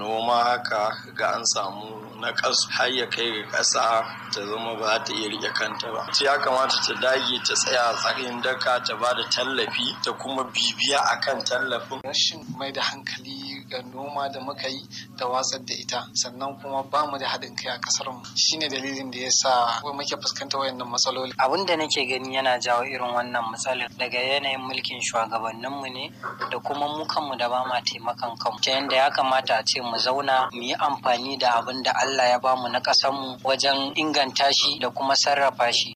noma haka ga an samu naƙasu har ya kai ga ƙasa ta zama ba ta iya riƙe kanta ba. Ya kamata ta dage ta tsaya tsayin daka ta ba da tallafi ta kuma bibiya akan tallafin. Rashin mai da hankali ga noma da muka yi da watsar da ita, sannan kuma ba mu da haɗin kai a ƙasar mu, shine dalilin da yasa muke fuskantar wayannan matsaloli. Abin da nake gani yana jawo irin wannan matsalar daga yanayin mulkin shugabanninmu ne da kuma mu kanmu da ba ma taimakan kanmu, ta yanda ya kamata a ce mu zauna mu yi amfani da abin da Allah ya bamu na ƙasarmu wajen inganta shi da kuma sarrafa shi.